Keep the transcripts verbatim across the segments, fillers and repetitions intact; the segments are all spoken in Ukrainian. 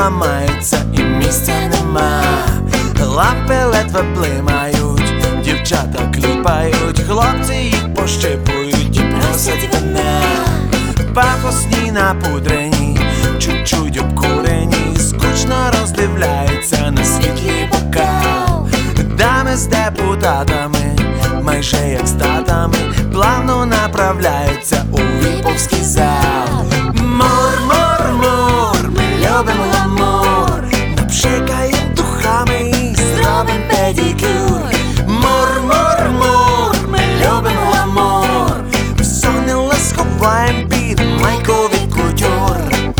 ламаються і місця нема. Лампи ледве блимають, дівчата кліпають, хлопці їх пощипують і просять вина. Пафосні напудрені, чуть-чуть обкурені, скучно роздивляються на світлі бокал. Дами з депутатами, майже як з татами, плавно направляються у віповський зал. Мур, мур, мур, ми любимо гламур, напшикаєм духами і зробим педикюр. Мур, мур, мур, ми любимо гламур, все не сховаєм під майковий кутюр.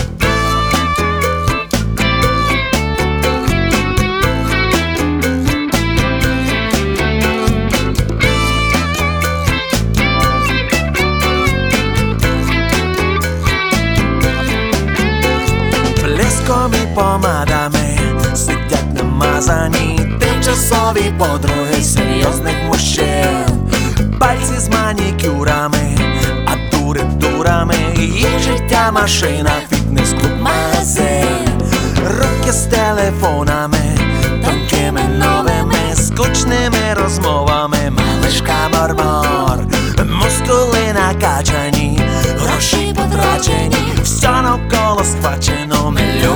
Блиском і помадами сидять намазані тимчасові подруги серйозних мужчин. Пальці з манікюрами, а дури дурами, їх життя машина, фітнес-клуб, магазин. Руки з телефонами, тонкими новими, скучними розмовами, малишка мормор. Мускули накачані, гроші потрачені, все навколо схвачено. Ми